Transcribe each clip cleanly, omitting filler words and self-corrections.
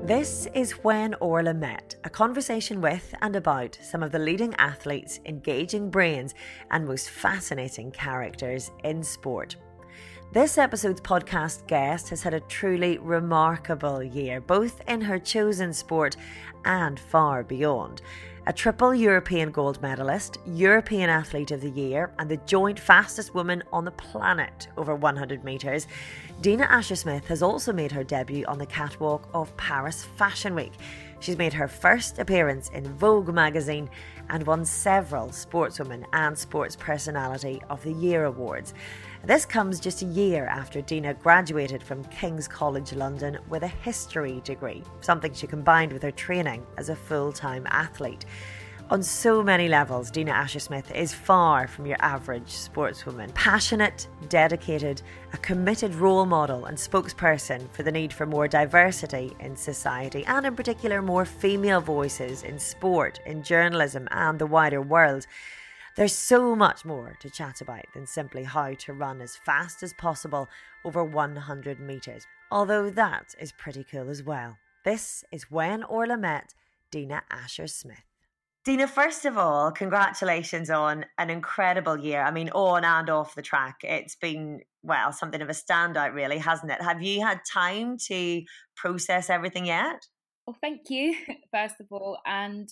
This is When Orla Met, a conversation with and about some of the leading athletes, engaging brains, and most fascinating characters in sport. This episode's podcast guest has had a truly remarkable year, both in her chosen sport and far beyond. A triple European gold medalist, European Athlete of the Year, and the joint fastest woman on the planet over 100 metres, Dina Asher-Smith has also made her debut on the catwalk of Paris Fashion Week. She's made her first appearance in Vogue magazine and won several Sportswoman and Sports Personality of the Year awards. This comes just a year after Dina graduated from King's College London with a history degree, something she combined with her training as a full-time athlete. On so many levels, Dina Asher-Smith is far from your average sportswoman. Passionate, dedicated, a committed role model and spokesperson for the need for more diversity in society, and in particular more female voices in sport, in journalism and the wider world. There's so much more to chat about than simply how to run as fast as possible over 100 metres, although that is pretty cool as well. This is When Orla Met, Dina Asher-Smith. Dina, first of all, congratulations on an incredible year. I mean, on and off the track. It's been, well, something of a standout, really, hasn't it? Have you had time to process everything yet? Well, thank you, first of all. And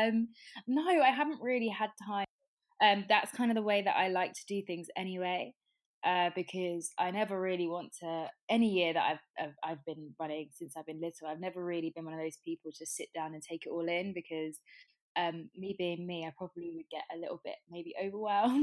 no, I haven't really had time. That's kind of the way that I like to do things anyway, because I never really want to. Any year that I've been running since I've been little, I've never really been one of those people to sit down and take it all in, because me being me, I probably would get a little bit maybe overwhelmed.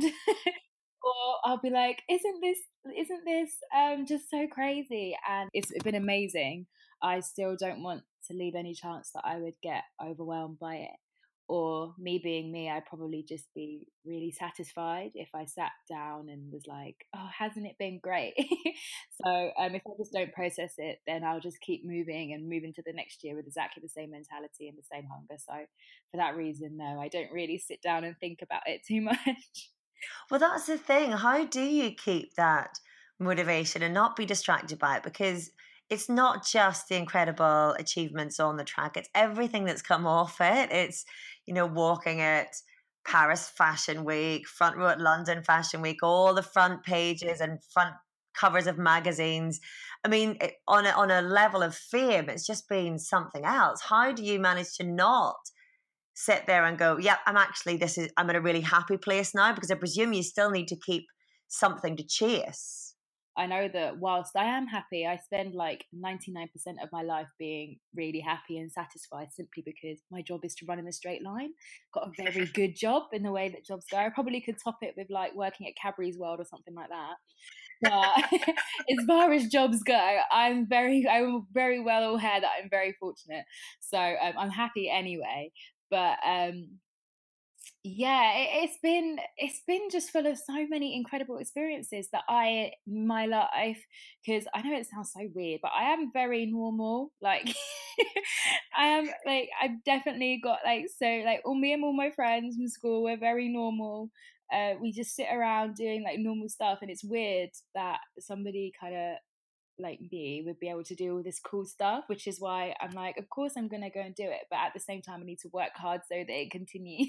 Or I'll be like, isn't this just so crazy? And it's been amazing. I still don't want to leave any chance that I would get overwhelmed by it. Or me being me, I'd probably just be really satisfied if I sat down and was like, oh, hasn't it been great? So if I just don't process it, then I'll just keep moving and move into the next year with exactly the same mentality and the same hunger. So for that reason, no, I don't really sit down and think about it too much. Well, that's the thing. How do you keep that motivation and not be distracted by it? Because it's not just the incredible achievements on the track, it's everything that's come off it. It's, walking at Paris Fashion Week, front row at London Fashion Week, all the front pages and front covers of magazines. I mean, on a level of fame, it's just been something else. How do you manage to not sit there and go, yeah, I'm in a really happy place now? Because I presume you still need to keep something to chase. I know that whilst I am happy, I spend like 99% of my life being really happy and satisfied, simply because my job is to run in a straight line. Got a very good job in the way that jobs go. I probably could top it with like working at Cadbury's World or something like that. But as far as jobs go, I'm very well aware that I'm very fortunate. So I'm happy anyway. But yeah, it's been just full of so many incredible experiences that my life, because I know it sounds so weird, but I am very normal. Like I am, like, I've definitely got like, so like all me and all my friends from school, we're very normal. We just sit around doing like normal stuff, and it's weird that somebody kind of like me would be able to do all this cool stuff, which is why I'm like, of course I'm gonna go and do it, but at the same time I need to work hard so that it continues.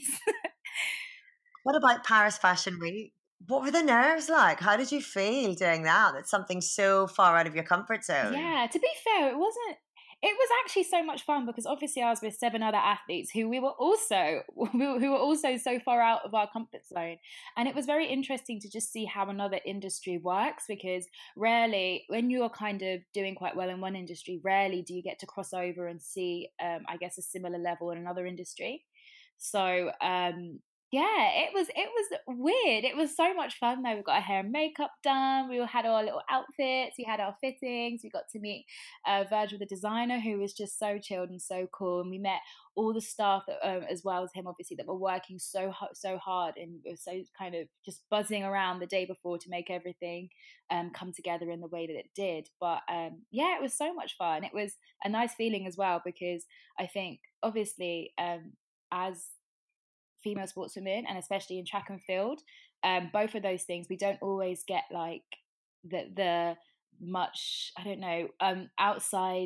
What about Paris Fashion Week? What were the nerves like? How did you feel doing that? That's something so far out of your comfort zone. Yeah, to be fair, it was actually so much fun, because obviously I was with seven other athletes who we were also who were also so far out of our comfort zone. And it was very interesting to just see how another industry works, because rarely, when you're kind of doing quite well in one industry, rarely do you get to cross over and see I guess a similar level in another industry. So yeah, it was weird. It was so much fun though. We got our hair and makeup done. We all had our little outfits. We had our fittings. We got to meet Virgil, the designer, who was just so chilled and so cool. And we met all the staff that, as well as him, obviously, that were working so hard, and were so kind of just buzzing around the day before to make everything come together in the way that it did. But yeah, it was so much fun. It was a nice feeling as well, because I think obviously as female sportswomen, and especially in track and field, both of those things, we don't always get like the much, I don't know, outside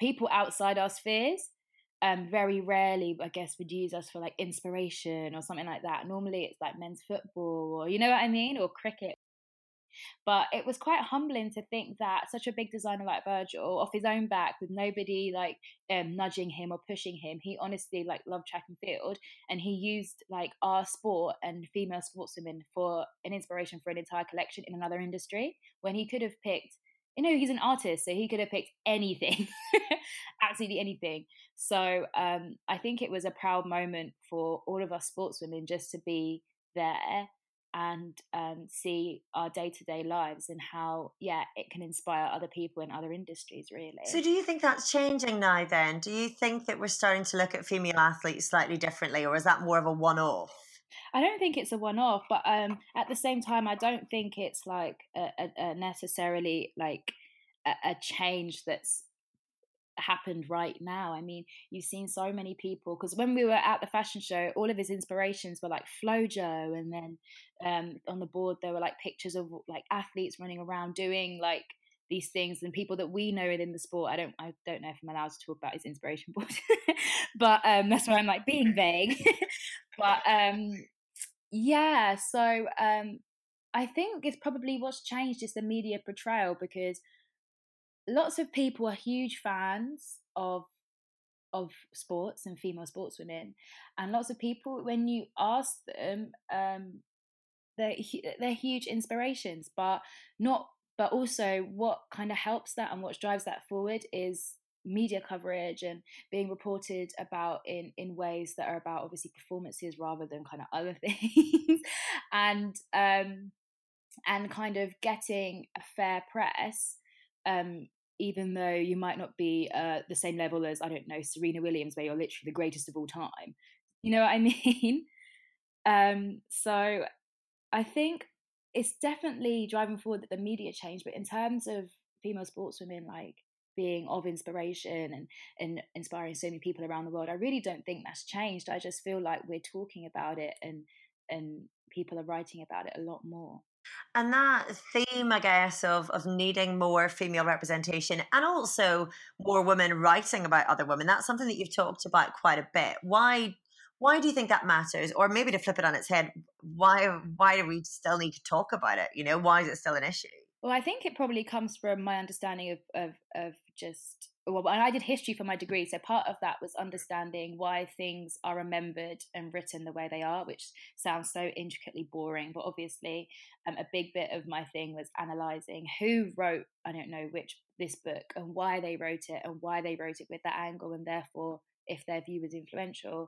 people outside our spheres very rarely, I guess, would use us for like inspiration or something like that. Normally it's like men's football, or you know what I mean, or cricket. But it was quite humbling to think that such a big designer like Virgil, off his own back, with nobody like nudging him or pushing him, he honestly like loved track and field, and he used like our sport and female sportswomen for an inspiration for an entire collection in another industry, when he could have picked. You know, he's an artist, so he could have picked anything, absolutely anything. So I think it was a proud moment for all of us sportswomen just to be there and see our day-to-day lives and how it can inspire other people in other industries, really. So do you think that's changing now then? Do you think that we're starting to look at female athletes slightly differently, or is that more of a one-off? I don't think it's a one-off, but at the same time, I don't think it's like a necessarily like a change that's happened right now. I mean, you've seen so many people, because when we were at the fashion show, all of his inspirations were like Flojo, and then on the board there were like pictures of like athletes running around doing like these things, and people that we know within the sport. I don't know if I'm allowed to talk about his inspiration board, but that's why I'm like being vague. But so I think it's probably what's changed is the media portrayal, because lots of people are huge fans of sports and female sportswomen, and lots of people, when you ask them, they're huge inspirations, but also what kind of helps that and what drives that forward is media coverage and being reported about in ways that are about obviously performances rather than kind of other things, and kind of getting a fair press, even though you might not be the same level as, I don't know, Serena Williams, where you're literally the greatest of all time. You know what I mean? So I think it's definitely driving forward that the media change, but in terms of female sportswomen like being of inspiration and inspiring so many people around the world, I really don't think that's changed. I just feel like we're talking about it and people are writing about it a lot more. And that theme, I guess, of needing more female representation and also more women writing about other women, that's something that you've talked about quite a bit. Why do you think that matters? Or maybe to flip it on its head, why do we still need to talk about it? You know, why is it still an issue? Well, I think it probably comes from my understanding of just, well, and I did history for my degree, so part of that was understanding why things are remembered and written the way they are, which sounds so intricately boring, but obviously a big bit of my thing was analysing who wrote, I don't know which, this book, and why they wrote it, and why they wrote it with that angle, and therefore, if their view was influential,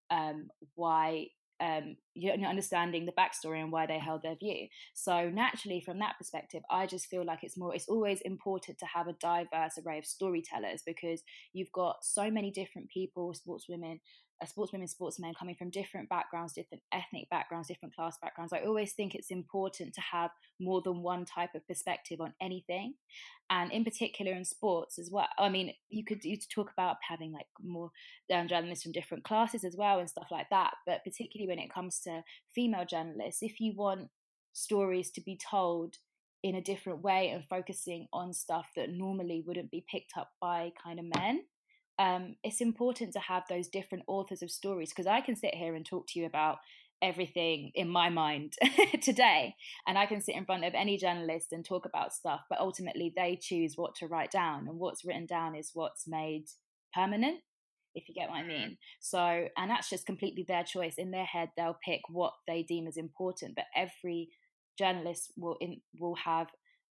why understanding the backstory and why they held their view. So naturally, from that perspective, I just feel like it's always important to have a diverse array of storytellers, because you've got so many different people, sportswomen, sportsmen coming from different backgrounds, different ethnic backgrounds, different class backgrounds. I always think it's important to have more than one type of perspective on anything, and in particular in sports as well. I mean, you could talk about having like more journalists from different classes as well and stuff like that, but particularly when it comes to female journalists, if you want stories to be told in a different way and focusing on stuff that normally wouldn't be picked up by kind of men, it's important to have those different authors of stories, because I can sit here and talk to you about everything in my mind today, and I can sit in front of any journalist and talk about stuff, but ultimately they choose what to write down, and what's written down is what's made permanent, if you get what I mean. So, and that's just completely their choice. In their head, they'll pick what they deem as important, but every journalist will have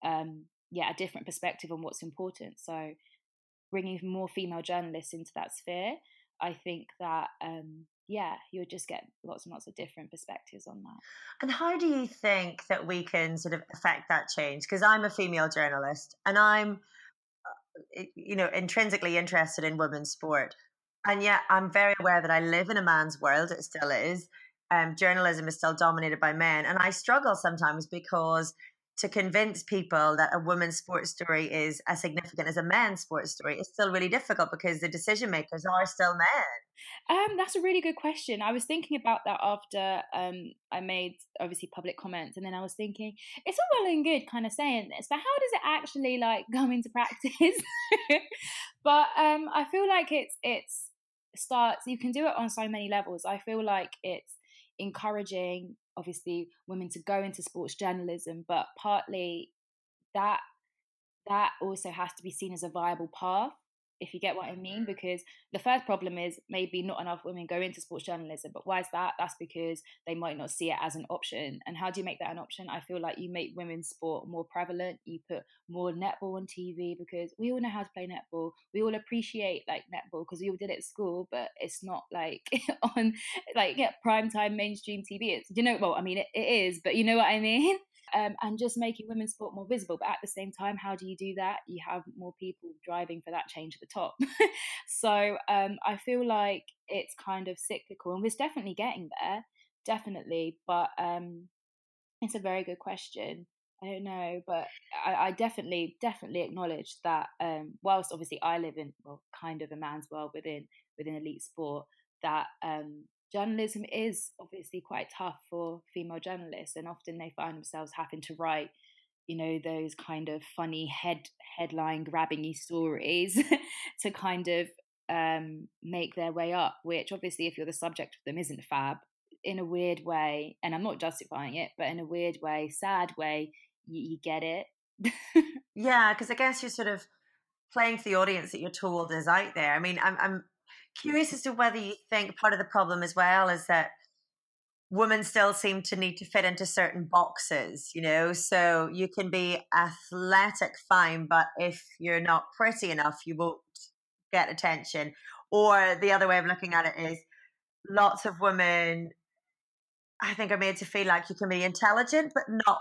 a different perspective on what's important. So bringing more female journalists into that sphere, I think that you'll just get lots and lots of different perspectives on that. And how do you think that we can sort of affect that change? Because I'm a female journalist and I'm, intrinsically interested in women's sport. And yet I'm very aware that I live in a man's world. It still is. Journalism is still dominated by men. And I struggle sometimes because to convince people that a woman's sports story is as significant as a man's sports story is still really difficult because the decision makers are still men. That's a really good question. I was thinking about that after I made obviously public comments, and then I was thinking it's all well and good kind of saying this, but how does it actually like go into practice? But I feel like it's starts. You can do it on so many levels. I feel like it's encouraging, obviously, women to go into sports journalism, but partly that that also has to be seen as a viable path, if you get what I mean. Because the first problem is maybe not enough women go into sports journalism. But why is that? That's because they might not see it as an option. And how do you make that an option? I feel like you make women's sport more prevalent. You put more netball on TV, because we all know how to play netball. We all appreciate like netball because we all did it at school, but it's not like on like primetime mainstream TV. It's, well, I mean, it is, but you know what I mean? And just making women's sport more visible. But at the same time, how do you do that? You have more people driving for that change at the top. So I feel like it's kind of cyclical, and we're definitely getting there, definitely. But it's a very good question. I don't know, but I definitely acknowledge that whilst obviously I live in, well, kind of a man's world within elite sport, that journalism is obviously quite tough for female journalists, and often they find themselves having to write, those kind of funny headline grabbing stories to kind of make their way up, which obviously, if you're the subject of them, isn't fab, in a weird way. And I'm not justifying it, but in a weird way, sad way, you get it. Yeah, because I guess you're sort of playing to the audience that you're told is out there. I mean, I'm curious as to whether you think part of the problem as well is that women still seem to need to fit into certain boxes, so you can be athletic, fine, but if you're not pretty enough, you won't get attention. Or the other way of looking at it is lots of women, I think, are made to feel like you can be intelligent but not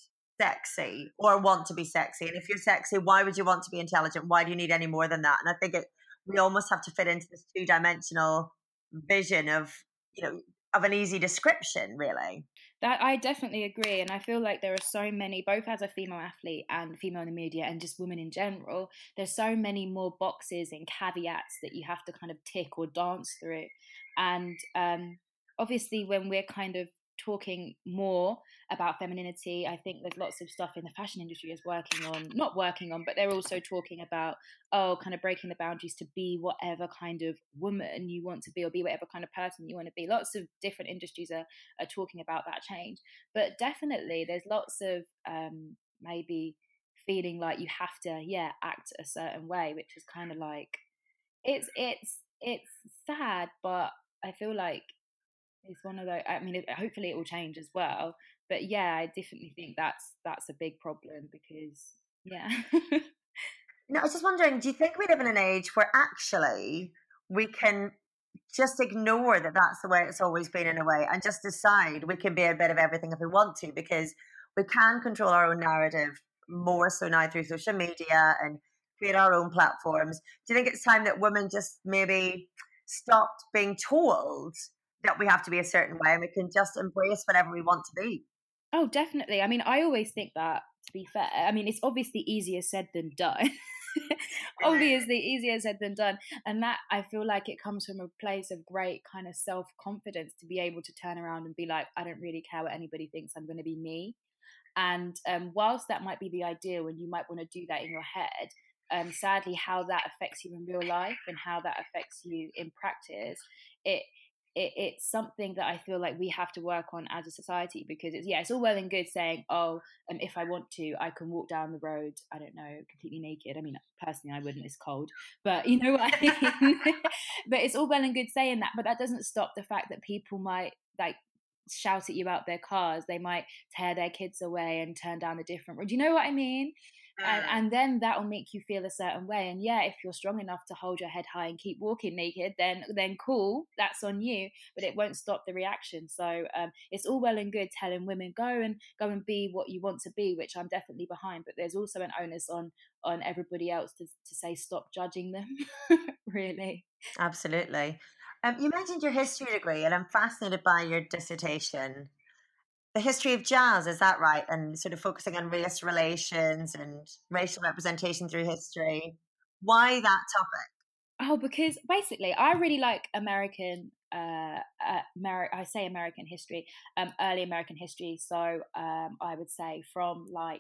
sexy, or want to be sexy. And if you're sexy, why would you want to be intelligent? Why do you need any more than that? And I think we almost have to fit into this two-dimensional vision of, of an easy description, really. That I definitely agree, and I feel like there are so many, both as a female athlete and female in the media and just women in general, there's so many more boxes and caveats that you have to kind of tick or dance through. And obviously when we're kind of talking more about femininity, I think there's lots of stuff in the fashion industry is not working on, but they're also talking about, kind of breaking the boundaries to be whatever kind of woman you want to be, or be whatever kind of person you want to be. Lots of different industries are talking about that change. But definitely there's lots of maybe feeling like you have to, act a certain way, which is kind of like, it's sad, but I feel like it's one of those. I mean, hopefully it will change as well. But yeah, I definitely think that's a big problem, because yeah. No, I was just wondering, do you think we live in an age where actually we can just ignore that that's the way it's always been, in a way, and just decide we can be a bit of everything if we want to, because we can control our own narrative more so now through social media and create our own platforms? Do you think it's time that women just maybe stopped being told that we have to be a certain way and we can just embrace whatever we want to be? Oh, definitely. I mean, I always think that, to be fair, I mean, it's obviously easier said than done. Obviously easier said than done. And that, I feel like it comes from a place of great kind of self-confidence, to be able to turn around and be like, I don't really care what anybody thinks, I'm going to be me. And whilst that might be the ideal, and you might want to do that in your head, sadly, how that affects you in real life and how that affects you in practice, it's something that I feel like we have to work on as a society. Because it's all well and good saying, if I want to, I can walk down the road, I don't know, completely naked. I mean, personally, I wouldn't, it's cold, but you know what I mean. But it's all well and good saying that, but that doesn't stop the fact that people might like shout at you out their cars. They might tear their kids away and turn down a different road. Do you know what I mean? And then that will make you feel a certain way. And yeah, if you're strong enough to hold your head high and keep walking naked, then cool, that's on you. But it won't stop the reaction. So it's all well and good telling women go and be what you want to be, which I'm definitely behind. But there's also an onus on everybody else to say stop judging them. Really. Absolutely. You mentioned your history degree, and I'm fascinated by your dissertation. the history of jazz, is that right? And sort of focusing on race relations and racial representation through history. Why that topic? Oh, because basically, I really like American. I say American history, early American history. So I would say from like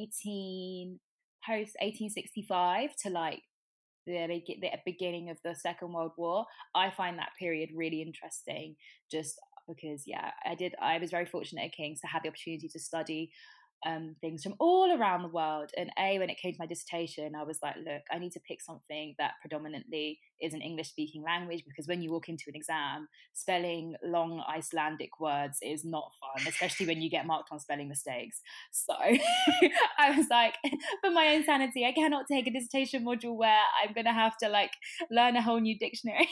1865 to like the beginning of the Second World War. I find that period really interesting, just because I was very fortunate at King's to have the opportunity to study things from all around the world. And when it came to my dissertation, I was like, look, I need to pick something that predominantly is an English speaking language, because when you walk into an exam, spelling long Icelandic words is not fun, especially when you get marked on spelling mistakes. So I was like, for my own sanity, I cannot take a dissertation module where I'm going to have to like learn a whole new dictionary.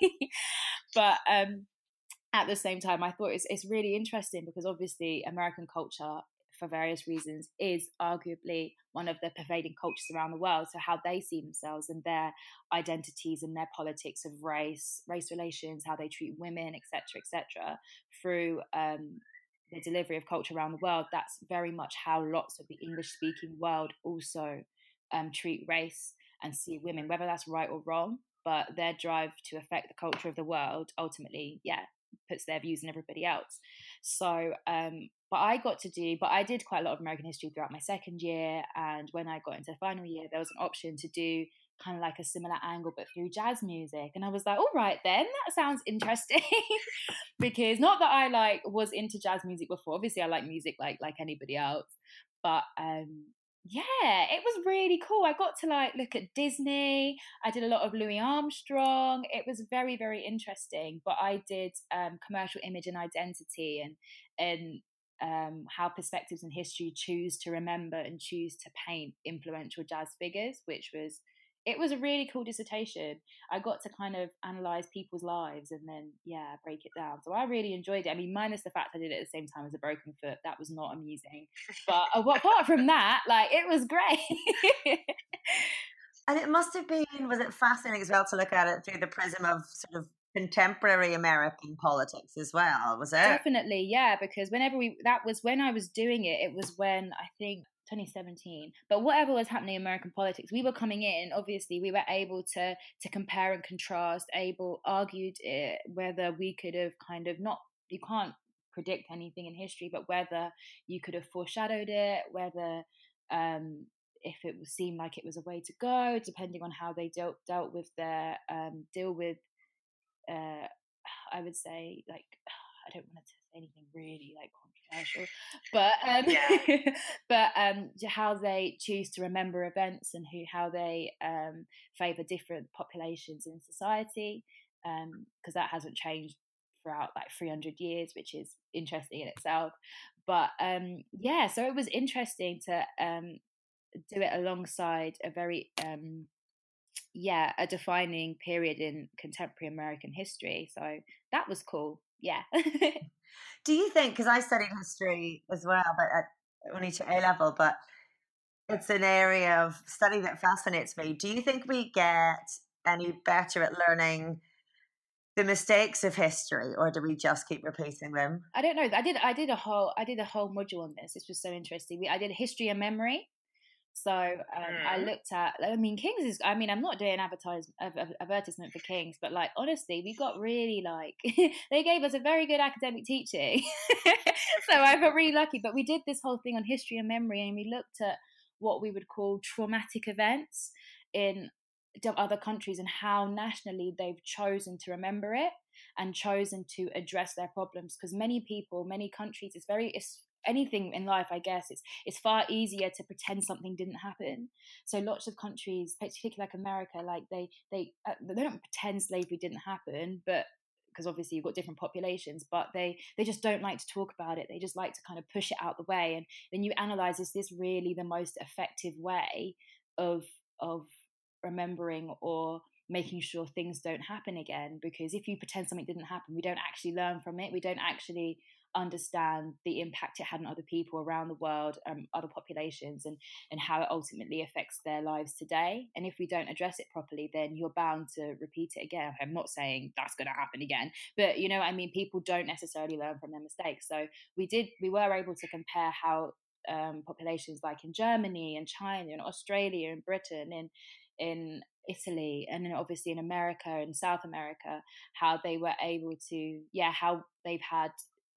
But at the same time, I thought it's really interesting because obviously American culture, for various reasons, is arguably one of the pervading cultures around the world. So how they see themselves and their identities and their politics of race relations, how they treat women, etc., through the delivery of culture around the world, that's very much how lots of the English-speaking world also treat race and see women, whether that's right or wrong. But their drive to affect the culture of the world ultimately, puts their views on everybody else. So, but I did quite a lot of American history throughout my second year. And when I got into the final year, there was an option to do kind of like a similar angle, but through jazz music. And I was like, all right, then that sounds interesting. Because not that I like was into jazz music before. Obviously I like music like anybody else. But it was really cool. I got to like look at Disney. I did a lot of Louis Armstrong. It was very, very interesting. But I did commercial image and identity, and how perspectives in history choose to remember and choose to paint influential jazz figures, it was a really cool dissertation. I got to kind of analyze people's lives and then break it down. So I really enjoyed it. I mean, minus the fact I did it at the same time as a broken foot, that was not amusing. But apart from that, like, it was great. And it must have been, was it fascinating as well to look at it through the prism of sort of contemporary American politics as well, was it? Definitely, yeah, because that was when I was doing it. It was when I think 2017. But whatever was happening in American politics, we were coming in. Obviously, we were able to compare and contrast. Argued whether we could have kind of not. You can't predict anything in history, but whether you could have foreshadowed it, whether if it seemed like it was a way to go, depending on how they dealt with their deal with. I would say, like, I don't want to say anything really like controversial, but but how they choose to remember events and how they favour different populations in society, because that hasn't changed throughout like 300 years, which is interesting in itself. But so it was interesting to do it alongside a very a defining period in contemporary American history. So that was cool. Yeah. Do you think, because I studied history as well, but only to A level, but it's an area of study that fascinates me. Do you think we get any better at learning the mistakes of history, or do we just keep repeating them? I don't know. I did a whole module on this. This was so interesting. I did history and memory. So I looked at, I mean, King's is, I mean, I'm not doing advertisement for King's, but like, honestly, we got really like, they gave us a very good academic teaching. So I felt really lucky, but we did this whole thing on history and memory, and we looked at what we would call traumatic events in other countries and how nationally they've chosen to remember it and chosen to address their problems. Because many people, many countries, it's anything in life, I guess, it's far easier to pretend something didn't happen. So lots of countries, particularly like America, like they don't pretend slavery didn't happen, but because obviously you've got different populations, but they just don't like to talk about it. They just like to kind of push it out the way. And then you analyze, is this really the most effective way of remembering or making sure things don't happen again. Because if you pretend something didn't happen, we don't actually learn from it. We don't actually understand the impact it had on other people around the world, other populations, and how it ultimately affects their lives today. And if we don't address it properly, then you're bound to repeat it again. I'm not saying that's going to happen again, but you know what I mean? People don't necessarily learn from their mistakes. So we were able to compare how populations like in Germany and China and Australia and Britain, in Italy, and then obviously in America and South America, how they were able to, how they've had,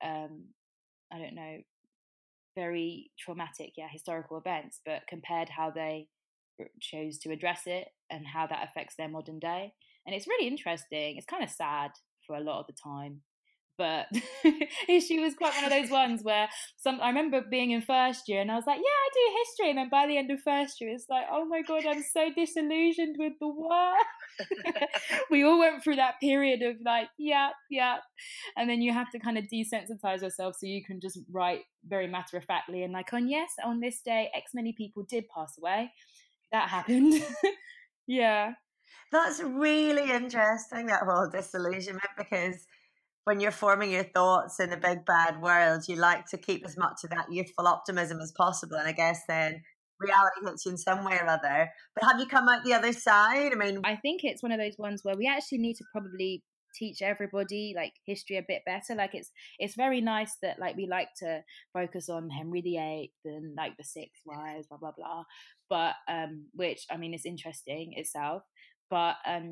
I don't know, very traumatic, historical events, but compared how they chose to address it and how that affects their modern day. And it's really interesting. It's kind of sad for a lot of the time, but she was quite one of those ones where I remember being in first year and I was like, yeah, I do history, and then by the end of first year it's like, oh my god, I'm so disillusioned with the work. We all went through that period of like, yeah, and then you have to kind of desensitize yourself so you can just write very matter-of-factly and like, on this day X many people did pass away, that happened. Yeah. That's really interesting, that whole disillusionment, because when you're forming your thoughts in the big bad world, you like to keep as much of that youthful optimism as possible. And I guess then reality hits you in some way or other. But have you come out the other side? I mean, I think it's one of those ones where we actually need to probably teach everybody like history a bit better. Like it's very nice that like we like to focus on Henry VIII and like the six wives, blah blah blah. But which I mean is interesting itself. But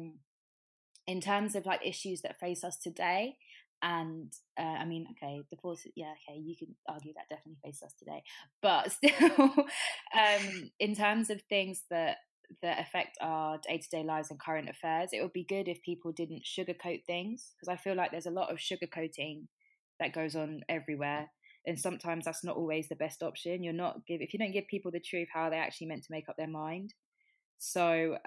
in terms of like issues that face us today, and I mean, okay, the forces, okay, you can argue that definitely face us today, but still, in terms of things that affect our day-to-day lives and current affairs, it would be good if people didn't sugarcoat things, because I feel like there's a lot of sugarcoating that goes on everywhere, and sometimes that's not always the best option. If you don't give people the truth, how are they actually meant to make up their mind? So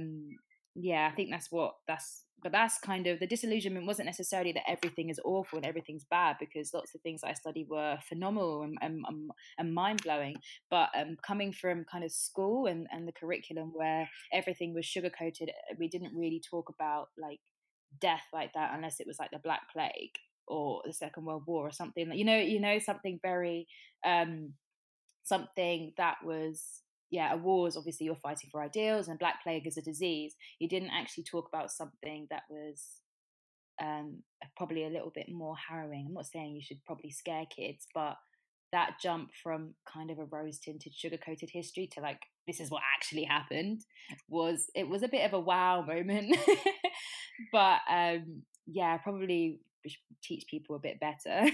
I think that's kind of the disillusionment. Wasn't necessarily that everything is awful and everything's bad, because lots of things I studied were phenomenal and mind-blowing, but coming from kind of school and the curriculum where everything was sugar-coated, we didn't really talk about like death like that unless it was like the Black Plague or the Second World War or something, something very something that was, a war is obviously you're fighting for ideals, and Black Plague is a disease. You didn't actually talk about something that was probably a little bit more harrowing. I'm not saying you should probably scare kids, but that jump from kind of a rose-tinted, sugar-coated history to like, this is what actually happened, was a bit of a wow moment. But probably we should teach people a bit better.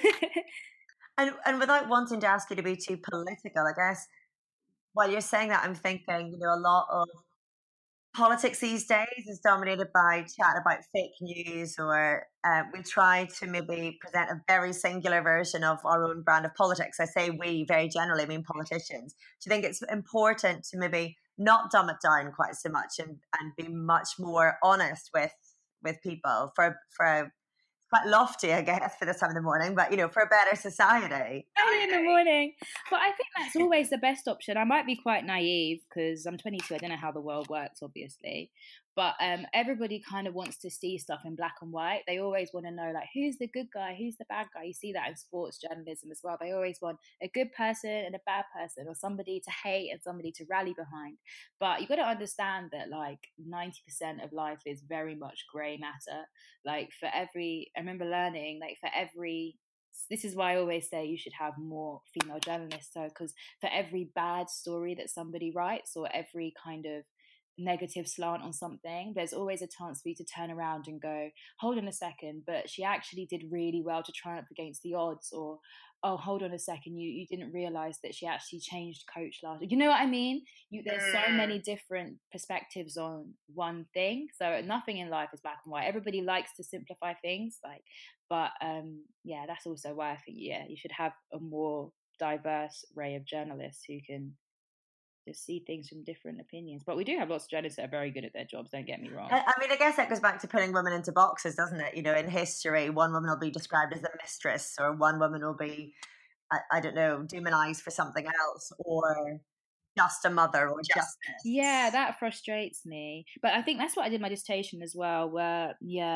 and without wanting to ask you to be too political, I guess while you're saying that, I'm thinking, a lot of politics these days is dominated by chat about fake news, or we try to maybe present a very singular version of our own brand of politics. I say we very generally, I mean politicians. Do you think it's important to maybe not dumb it down quite so much and be much more honest with people for quite lofty, I guess, for this time of the morning, but for a better society? Early in the morning. But I think that's always the best option. I might be quite naive because I'm 22. I don't know how the world works, obviously. But everybody kind of wants to see stuff in black and white. They always want to know, like, who's the good guy, who's the bad guy. You see that in sports journalism as well. They always want a good person and a bad person, or somebody to hate and somebody to rally behind. But you got to understand that, like, 90% of life is very much grey matter. Like, I remember learning, like, this is why I always say you should have more female journalists. So, because for every bad story that somebody writes, or every kind of negative slant on something, there's always a chance for you to turn around and go, hold on a second, but she actually did really well to triumph against the odds. Or, oh, hold on a second, you didn't realize that she actually changed coach last. You know what I mean? There's so many different perspectives on one thing. So nothing in life is black and white. Everybody likes to simplify things, like, but that's also why I think you should have a more diverse array of journalists who can just see things from different opinions. But we do have lots of journalists that are very good at their jobs, don't get me wrong. I mean, I guess that goes back to putting women into boxes, doesn't it? In history, one woman will be described as a mistress, or one woman will be, I don't know, demonized for something else, or just a mother or just this. Yeah, that frustrates me. But I think that's what I did my dissertation as well, where,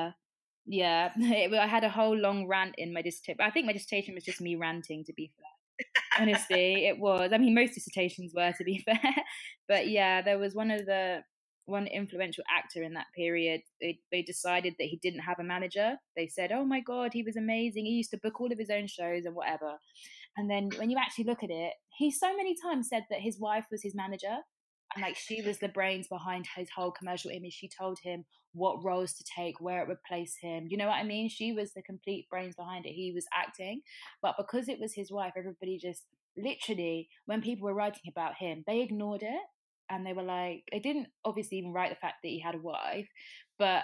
I had a whole long rant in my dissertation. I think my dissertation was just me ranting, to be fair. Honestly, it was. I mean, most dissertations were, to be fair. But yeah, there was one influential actor in that period. They decided that he didn't have a manager. They said, oh my God, he was amazing. He used to book all of his own shows and whatever. And then when you actually look at it, he so many times said that his wife was his manager and like she was the brains behind his whole commercial image. She told him what roles to take, where it would place him. You know what I mean? She was the complete brains behind it. He was acting. But because it was his wife, everybody just literally, when people were writing about him, they ignored it. And they were like, they didn't obviously even write the fact that he had a wife, but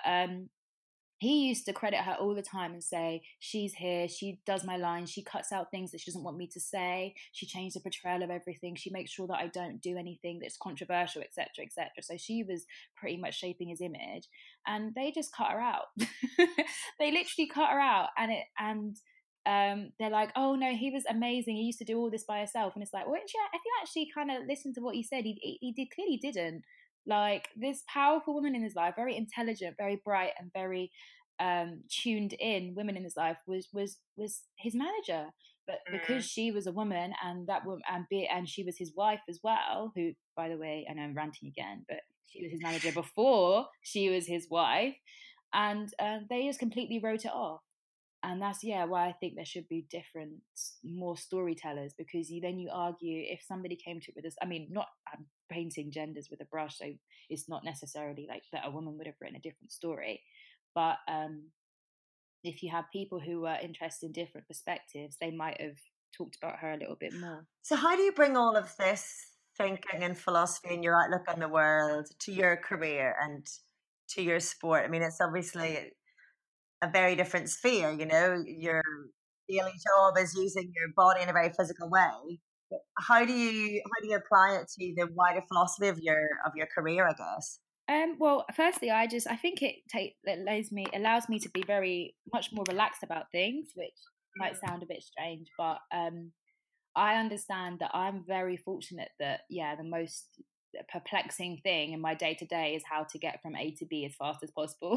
he used to credit her all the time and say, she's here, she does my lines, she cuts out things that she doesn't want me to say, she changed the portrayal of everything, she makes sure that I don't do anything that's controversial, etc., etc. So she was pretty much shaping his image, and they just cut her out. They literally cut her out, they're like, oh no, he was amazing, he used to do all this by himself. And it's like, well, if you actually kind of listen to what he said, he clearly didn't. Like, this powerful woman in his life, very intelligent, very bright, and very tuned in women in his life, was his manager. But because she was a woman, and that woman, and she was his wife as well, who, by the way, I know I'm ranting again, but she was his manager before she was his wife, and they just completely wrote it off. And that's why I think there should be more storytellers, because then you argue, if somebody came to it with this, I mean, not I'm painting genders with a brush, so it's not necessarily like that a woman would have written a different story, but if you have people who were interested in different perspectives, they might have talked about her a little bit more. So how do you bring all of this thinking and philosophy and your outlook on the world to your career and to your sport? I mean, it's obviously a very different sphere, you know, your daily job is using your body in a very physical way. How do you apply it to the wider philosophy of your career, I guess? Well, firstly, I think it allows me to be very much more relaxed about things, which might sound a bit strange, but I understand that I'm very fortunate that the most perplexing thing in my day to day is how to get from A to B as fast as possible.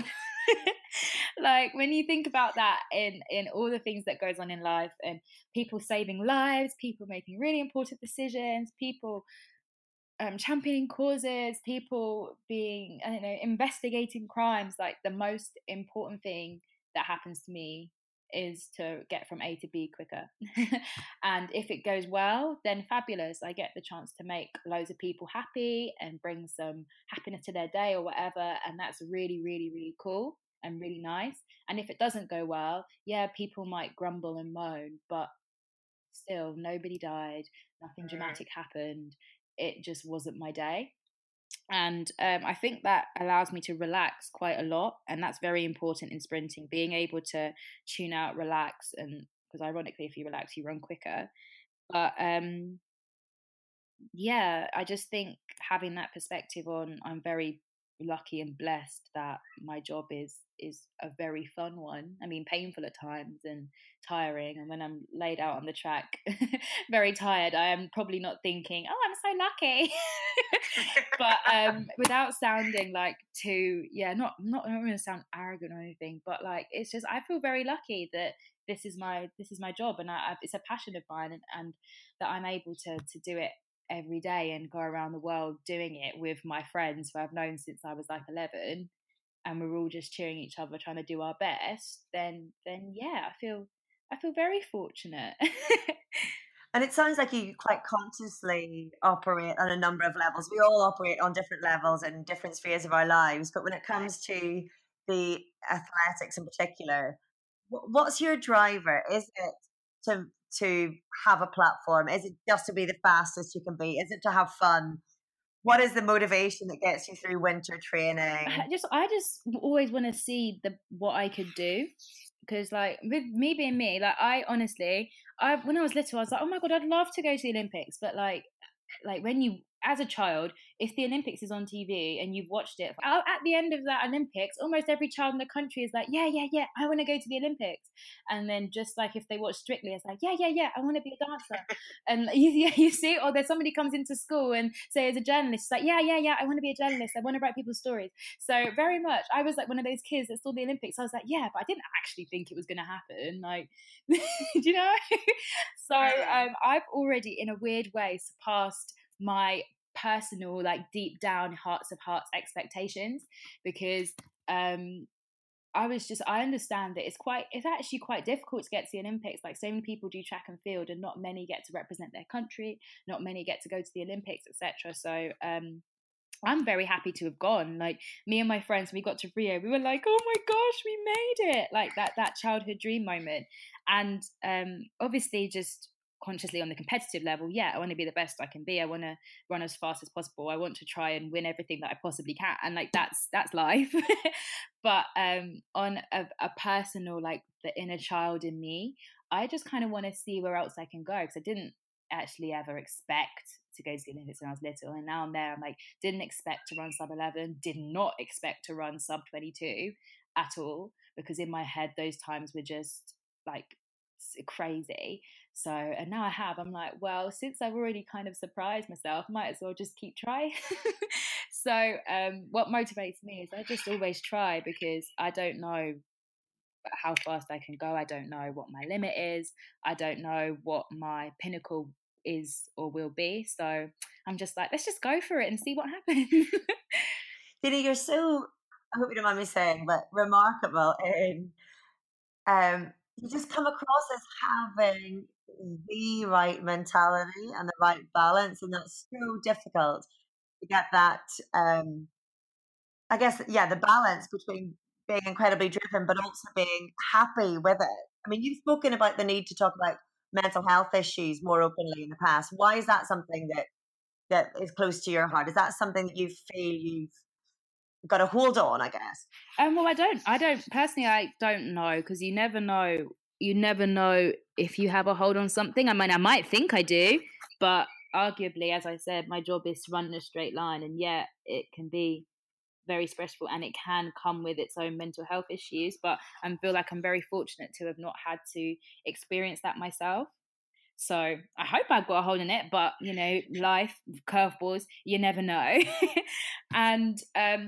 Like, when you think about that in all the things that goes on in life, and people saving lives, people making really important decisions, people championing causes, people being, I don't know, investigating crimes, like the most important thing that happens to me is to get from A to B quicker. And if it goes well, then fabulous. I get the chance to make loads of people happy and bring some happiness to their day or whatever. And that's really, really, really cool and really nice. And if it doesn't go well, people might grumble and moan, but still, nobody died, nothing dramatic happened. It just wasn't my day. And I think that allows me to relax quite a lot, and that's very important in sprinting, being able to tune out, relax, and because ironically, if you relax, you run quicker. But I just think having that perspective on, I'm very lucky and blessed that my job is a very fun one. I mean, painful at times and tiring, and when I'm laid out on the track very tired, I am probably not thinking, oh, I'm so lucky. But without sounding like too not going to sound arrogant or anything, but like, it's just, I feel very lucky that this is my job, and it's a passion of mine, and that I'm able to do it every day and go around the world doing it with my friends who I've known since I was like 11, and we're all just cheering each other, trying to do our best. Then I feel very fortunate. And it sounds like you quite consciously operate on a number of levels. We all operate on different levels in different spheres of our lives, but when it comes to the athletics in particular, what's your driver? Is it to have a platform? Is it just to be the fastest you can be? Is it to have fun? What is the motivation that gets you through winter training? I just always want to see what I could do, because like, with me being me, like, I honestly, when I was little, I was like, oh my God, I'd love to go to the Olympics, but like when you as a child, if the Olympics is on TV and you've watched it, at the end of that Olympics, almost every child in the country is like, yeah, yeah, yeah, I want to go to the Olympics. And then just like if they watch Strictly, it's like, yeah, yeah, yeah, I want to be a dancer. And you see, or there's somebody comes into school and say as a journalist, it's like, yeah, yeah, yeah, I want to be a journalist. I want to write people's stories. So very much, I was like one of those kids that saw the Olympics. I was like, yeah, but I didn't actually think it was going to happen. Like, do you know? So I've already, in a weird way, surpassed my personal, like deep down hearts of hearts expectations, because I understand that it's actually quite difficult to get to the Olympics. Like, so many people do track and field and not many get to represent their country, not many get to go to the Olympics, etc. So I'm very happy to have gone. Like, me and my friends, when we got to Rio, we were like, oh my gosh, we made it. Like that childhood dream moment. And obviously just consciously on the competitive level, yeah, I want to be the best I can be. I want to run as fast as possible. I want to try and win everything that I possibly can. And like, that's life. But on a personal, like the inner child in me, I just kind of want to see where else I can go, because I didn't actually ever expect to go to the Olympics when I was little, and now I'm there. I'm like, didn't expect to run sub 11, did not expect to run sub 22 at all, because in my head those times were just like crazy. So, and now I'm like, well, since I've already kind of surprised myself, might as well just keep trying. So what motivates me is I just always try, because I don't know how fast I can go. I don't know what my limit is. I don't know what my pinnacle is or will be. So I'm just like, let's just go for it and see what happens. Tina, you're so, I hope you don't mind me saying, but remarkable in you just come across as having the right mentality and the right balance, and that's so difficult to get that. I guess, yeah, the balance between being incredibly driven but also being happy with it. I mean, you've spoken about the need to talk about mental health issues more openly in the past. Why is that something that is close to your heart? Is that something that you feel you've got a hold on, I guess? Well, I don't personally, I don't know, because you never know. You never know if you have a hold on something. I mean, I might think I do, but arguably, as I said, my job is to run in a straight line, and yeah, it can be very stressful and it can come with its own mental health issues. But I feel like I'm very fortunate to have not had to experience that myself. So I hope I've got a hold on it, but you know, life, curveballs, you never know. And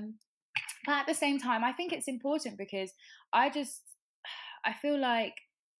but at the same time, I think it's important, because I feel like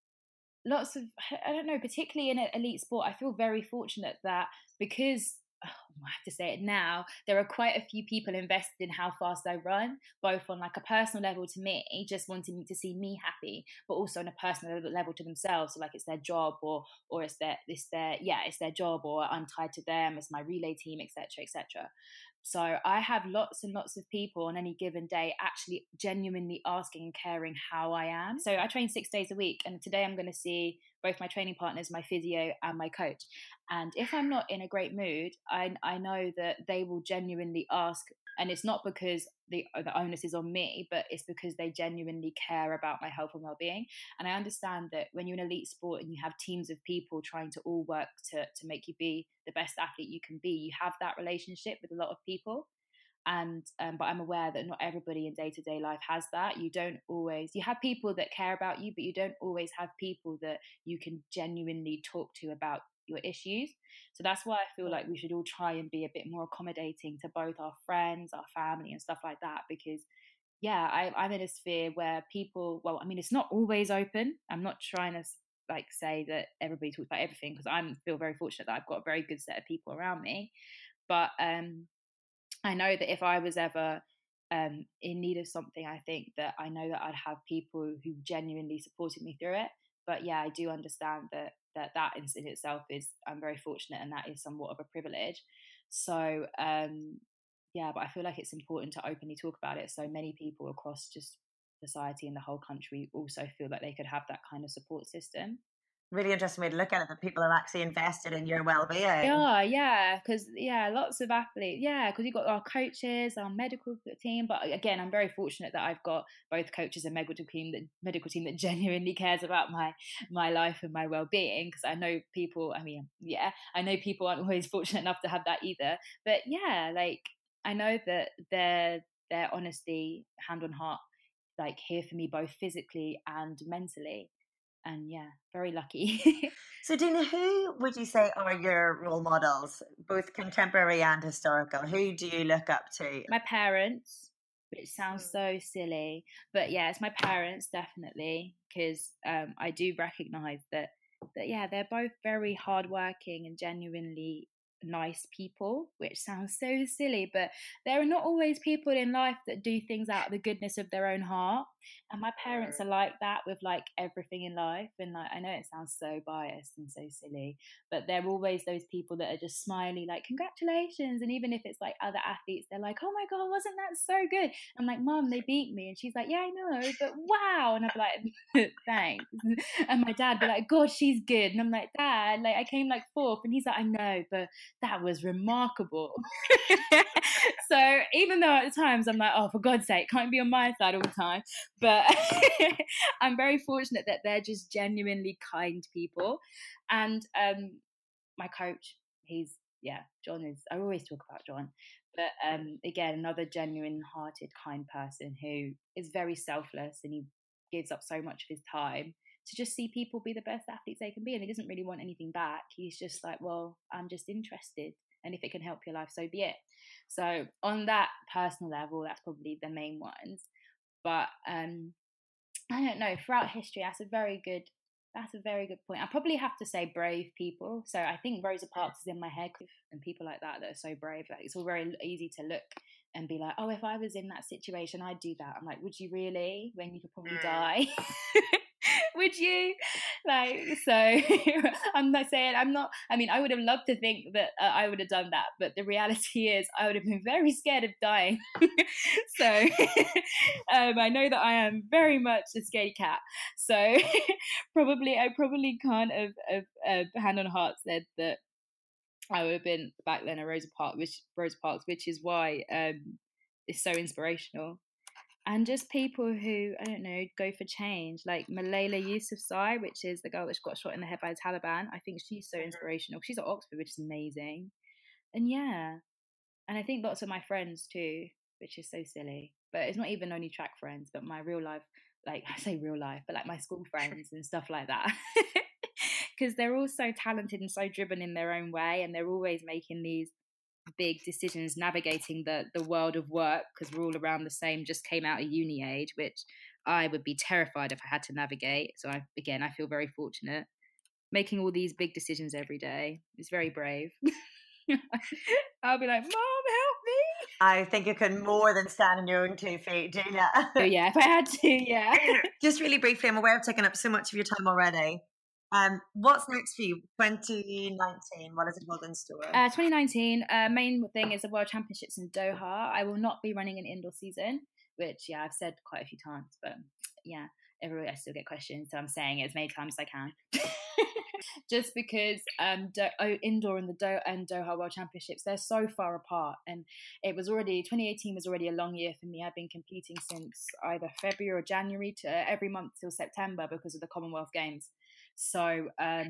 lots of, I don't know, particularly in elite sport, I feel very fortunate that, because I have to say it now, there are quite a few people invested in how fast I run, both on like a personal level to me, just wanting to see me happy, but also on a personal level to themselves. So like it's their job, or it's their job, or I'm tied to them, it's my relay team, etc., etc. So I have lots and lots of people on any given day actually genuinely asking and caring how I am. So I train 6 days a week, and today I'm going to see both my training partners, my physio, and my coach. And if I'm not in a great mood, I know that they will genuinely ask. And it's not because the onus is on me, but it's because they genuinely care about my health and well-being. And I understand that when you're in elite sport and you have teams of people trying to all work to make you be the best athlete you can be, you have that relationship with a lot of people. And but I'm aware that not everybody in day-to-day life has that. You have people that care about you, but you don't always have people that you can genuinely talk to about your issues. So that's why I feel like we should all try and be a bit more accommodating to both our friends, our family, and stuff like that. Because yeah, I'm in a sphere where people, well, I mean, it's not always open. I'm not trying to like say that everybody talks about everything, because I feel very fortunate that I've got a very good set of people around me. But I know that if I was ever in need of something, I think that I know that I'd have people who genuinely supported me through it. But yeah, I do understand that in itself is, I'm very fortunate, and that is somewhat of a privilege. So yeah, but I feel like it's important to openly talk about it, so many people across just society and the whole country also feel like they could have that kind of support system. really interesting way to look at it, that people are actually invested in your well-being. Yeah, because lots of athletes. Yeah, because you've got our coaches, our medical team. But again, I'm very fortunate that I've got both coaches and medical team that genuinely cares about my life and my well-being. Because I know people. I mean, yeah, I know people aren't always fortunate enough to have that either. But yeah, like I know that they're honestly hand on heart, like here for me both physically and mentally. And yeah, very lucky. So, Dina, who would you say are your role models, both contemporary and historical? Who do you look up to? My parents, which sounds so silly, but yeah, it's my parents definitely, because I do recognize that yeah, they're both very hardworking and genuinely nice people, which sounds so silly, but there are not always people in life that do things out of the goodness of their own heart. And my parents are like that with like everything in life. And like, I know it sounds so biased and so silly, but they're always those people that are just smiley, like, congratulations. And even if it's like other athletes, they're like, oh my God, wasn't that so good? I'm like, Mum, they beat me. And she's like, yeah, I know, but wow. And I'm like, thanks. And my dad be like, God, she's good. And I'm like, Dad, like I came like fourth. And he's like, I know, but that was remarkable. So even though at times I'm like, oh, for God's sake, can't be on my side all the time. But I'm very fortunate that they're just genuinely kind people. And my coach, John is, I always talk about John, but again, another genuine hearted, kind person who is very selfless, and he gives up so much of his time to just see people be the best athletes they can be. And he doesn't really want anything back. He's just like, well, I'm just interested. And if it can help your life, so be it. So on that personal level, that's probably the main ones. But I don't know, throughout history, that's a very good point. I probably have to say brave people. So I think Rosa Parks is in my head, and people like that are so brave. Like, it's all very easy to look and be like, oh, if I was in that situation, I'd do that. I'm like, would you really? When you could probably die. Would you? Like, so I'm not saying I would have loved to think that I would have done that, but the reality is I would have been very scared of dying. So I know that I am very much a scaredy cat. So I probably can't have hand on heart said that I would have been back then a Rosa Parks, which is why it's so inspirational. And just people who, I don't know, go for change, like Malala Yousafzai, which is the girl that got shot in the head by the Taliban. I think she's so inspirational. She's at Oxford, which is amazing. And yeah, and I think lots of my friends too, which is so silly. But it's not even only track friends, but my real life, like I say real life, but like my school friends and stuff like that. Because they're all so talented and so driven in their own way, and they're always making these big decisions, navigating the world of work, because we're all around the same, just came out of uni age, which I would be terrified if I had to navigate. So I feel very fortunate. Making all these big decisions every day is very brave. I'll be like, Mom, help me. I think you can more than stand on your own 2 feet, Gina. Oh yeah, if I had to, yeah. Just really briefly, I'm aware I've taken up so much of your time already. What's next for you? 2019, what is it called in store? 2019, main thing is the World Championships in Doha. I will not be running an indoor season, which I've said quite a few times, but yeah, I still get questions, so I'm saying it as many times as I can. Just because indoor and the Doha World Championships, they're so far apart, and 2018 was already a long year for me. I've been competing since either February or January to every month till September because of the Commonwealth Games. So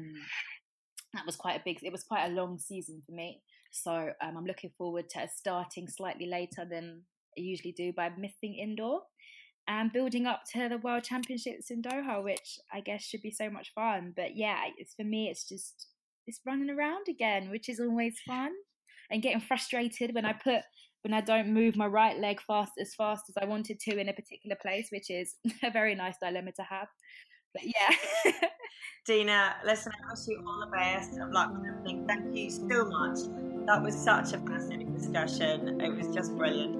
that was it was quite a long season for me. So I'm looking forward to starting slightly later than I usually do by missing indoor and building up to the World Championships in Doha, which I guess should be so much fun. But yeah, for me, it's running around again, which is always fun, and getting frustrated when I don't move my right leg as fast as I wanted to in a particular place, which is a very nice dilemma to have. But yeah. Dina, listen, I wish you all the best of luck with everything. Thank you so much. That was such a fascinating discussion. It was just brilliant.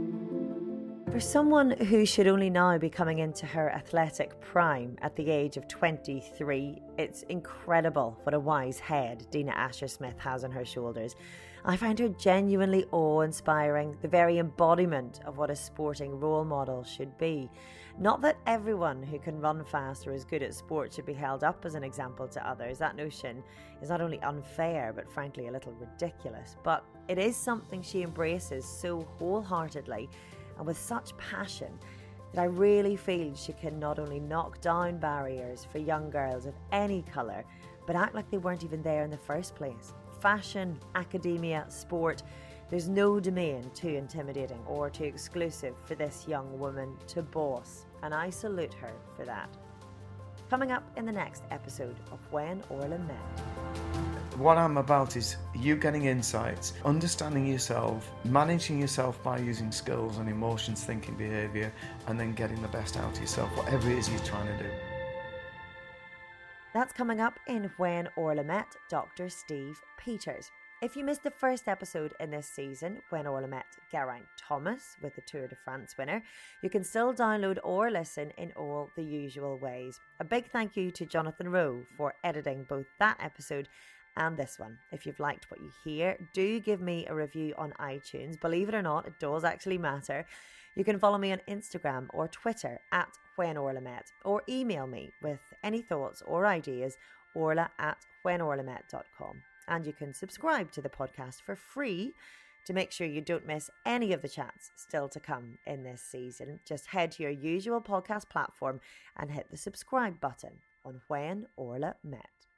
For someone who should only now be coming into her athletic prime at the age of 23, it's incredible what a wise head Dina Asher-Smith has on her shoulders. I find her genuinely awe-inspiring, the very embodiment of what a sporting role model should be. Not that everyone who can run fast or is good at sport should be held up as an example to others. That notion is not only unfair, but frankly a little ridiculous. But it is something she embraces so wholeheartedly and with such passion that I really feel she can not only knock down barriers for young girls of any colour, but act like they weren't even there in the first place. Fashion, academia, sport, there's no domain too intimidating or too exclusive for this young woman to boss, and I salute her for that. Coming up in the next episode of When Orla Met. What I'm about is you getting insights, understanding yourself, managing yourself by using skills and emotions, thinking, behaviour, and then getting the best out of yourself, whatever it is you're trying to do. That's coming up in When Orla Met, Dr. Steve Peters. If you missed the first episode in this season, When Orla Met Geraint Thomas with the Tour de France winner, you can still download or listen in all the usual ways. A big thank you to Jonathan Rowe for editing both that episode and this one. If you've liked what you hear, do give me a review on iTunes. Believe it or not, it does actually matter. You can follow me on Instagram or Twitter at WhenOrlaMet, or email me with any thoughts or ideas, orla@whenorlamet.com. And you can subscribe to the podcast for free to make sure you don't miss any of the chats still to come in this season. Just head to your usual podcast platform and hit the subscribe button on When Orla Met.